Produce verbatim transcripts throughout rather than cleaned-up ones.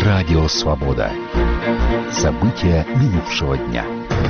Радио Свобода. События минувшего дня.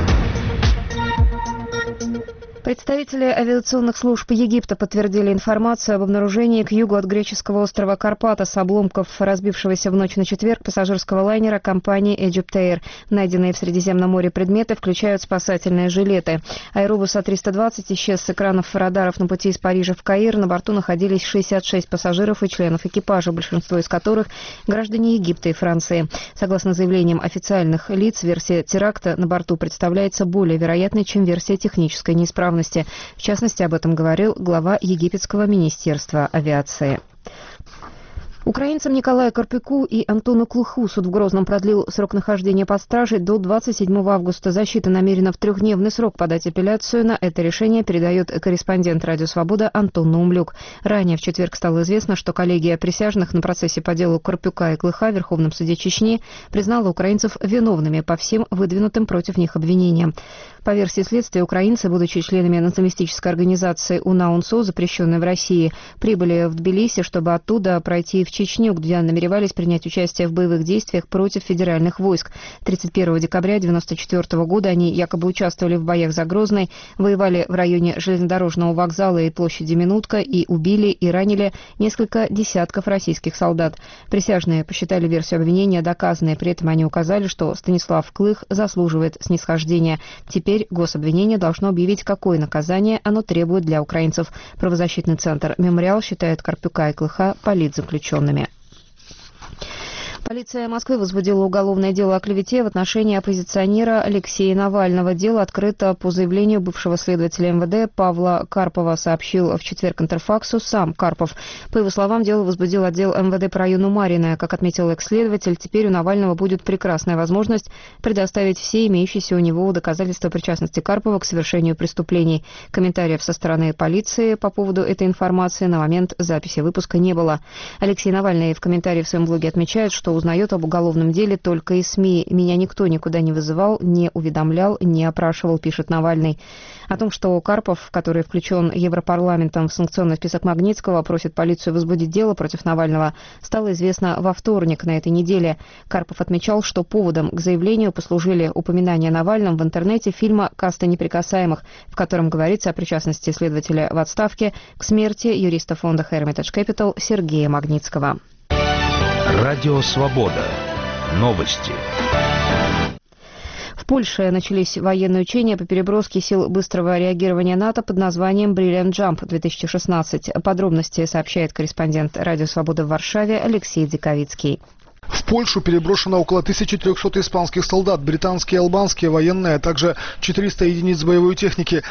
Представители авиационных служб Египта подтвердили информацию об обнаружении к югу от греческого острова Карпатос обломков разбившегося в ночь на четверг пассажирского лайнера компании Egypt Air. Найденные в Средиземном море предметы включают спасательные жилеты. Аэробус А триста двадцать исчез с экранов радаров на пути из Парижа в Каир. На борту находились шестьдесят шесть пассажиров и членов экипажа, большинство из которых граждане Египта и Франции. Согласно заявлениям официальных лиц, версия теракта на борту представляется более вероятной, чем версия технической неисправности. В частности, об этом говорил глава Египетского министерства авиации. Украинцам Николаю Карпюку и Антону Клуху суд в Грозном продлил срок нахождения под стражей до двадцать седьмого августа. Защита намерена в трехдневный срок подать апелляцию. На это решение передает корреспондент «Радио Свобода» Антон Наумлюк. Ранее в четверг стало известно, что коллегия присяжных на процессе по делу Карпюка и Клыха в Верховном суде Чечни признала украинцев виновными по всем выдвинутым против них обвинениям. По версии следствия, украинцы, будучи членами националистической организации УНАУНСО, запрещенной в России, прибыли в Тбилиси, чтобы оттуда пройти в Чечню, где намеревались принять участие в боевых действиях против федеральных войск. тридцать первого декабря тысяча девятьсот девяносто четвёртого года они якобы участвовали в боях за Грозный, воевали в районе железнодорожного вокзала и площади Минутка и убили и ранили несколько десятков российских солдат. Присяжные посчитали версию обвинения доказанной, при этом они указали, что Станислав Клых заслуживает снисхождения. Теперь гособвинение должно объявить, какое наказание оно требует для украинцев. Правозащитный центр «Мемориал» считает Карпюка и Клыха политзаключенными. Полиция Москвы возбудила уголовное дело о клевете в отношении оппозиционера Алексея Навального. Дело открыто по заявлению бывшего следователя эм вэ дэ Павла Карпова, сообщил в четверг Интерфаксу сам Карпов. По его словам, дело возбудил отдел эм вэ дэ по району Марьино. Как отметил экс-следователь, теперь у Навального будет прекрасная возможность предоставить все имеющиеся у него доказательства причастности Карпова к совершению преступлений. Комментариев со стороны полиции по поводу этой информации на момент записи выпуска не было. Алексей Навальный в комментарии в своем блоге отмечает, что узнает об уголовном деле только из СМИ. «Меня никто никуда не вызывал, не уведомлял, не опрашивал», пишет Навальный. О том, что Карпов, который включен Европарламентом в санкционный список Магнитского, просит полицию возбудить дело против Навального, стало известно во вторник на этой неделе. Карпов отмечал, что поводом к заявлению послужили упоминания о Навальном в интернете фильма «Каста неприкасаемых», в котором говорится о причастности следователя в отставке к смерти юриста фонда Hermitage Capital Сергея Магнитского. Радио Свобода. Новости. В Польше начались военные учения по переброске сил быстрого реагирования НАТО под названием Brilliant Jump две тысячи шестнадцать. Подробности сообщает корреспондент «Радио Свобода» в Варшаве Алексей Диковицкий. В Польшу переброшено около тысячи трёхсот испанских солдат, британские и албанские военные, а также четыреста единиц боевой техники.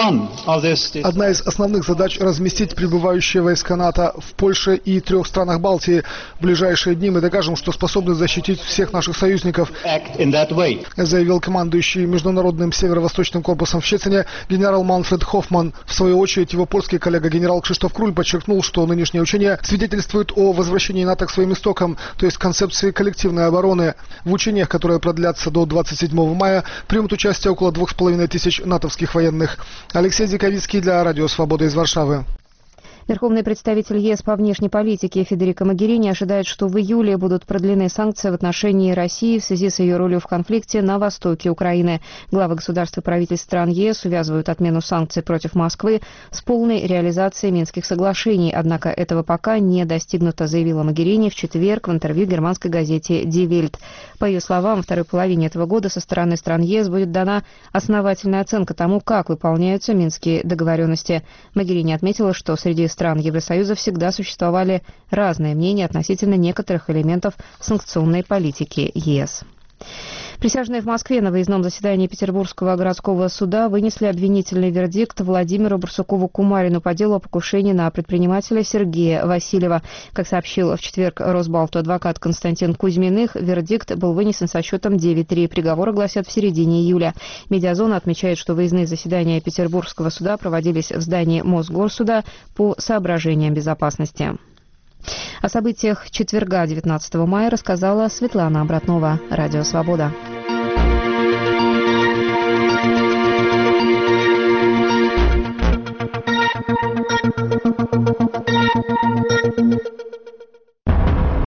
Одна из основных задач – разместить прибывающие войска НАТО в Польше и трех странах Балтии. В ближайшие дни мы докажем, что способны защитить всех наших союзников, заявил командующий Международным северо-восточным корпусом в Щецине генерал Манфред Хоффман. В свою очередь, его польский коллега генерал Кшиштоф Круль подчеркнул, что нынешние учения свидетельствуют о возвращении НАТО к своим истокам, то есть концепции коллективной обороны. В учениях, которые продлятся до двадцать седьмого мая, примут участие около двух с половиной тысяч натовских военных. Алексей Диковицкий для Радио Свобода из Варшавы. Верховный представитель ЕС по внешней политике Федерико Могерини ожидает, что в июле будут продлены санкции в отношении России в связи с ее ролью в конфликте на востоке Украины. Главы государств и правительств стран ЕС увязывают отмену санкций против Москвы с полной реализацией Минских соглашений. Однако этого пока не достигнуто, заявила Могерини в четверг в интервью германской газете Die Welt. По ее словам, во второй половине этого года со стороны стран ЕС будет дана основательная оценка тому, как выполняются Минские договоренности. Могерини отметила, что среди стран Евросоюза всегда существовали разные мнения относительно некоторых элементов санкционной политики ЕС. Присяжные в Москве на выездном заседании Петербургского городского суда вынесли обвинительный вердикт Владимиру Барсукову-Кумарину по делу о покушении на предпринимателя Сергея Васильева. Как сообщил в четверг Росбалту адвокат Константин Кузьминых, вердикт был вынесен со счетом девять три. Приговор огласят в середине июля. Медиазона отмечает, что выездные заседания Петербургского суда проводились в здании Мосгорсуда по соображениям безопасности. О событиях четверга девятнадцатого мая рассказала Светлана Обратнова, Радио Свобода.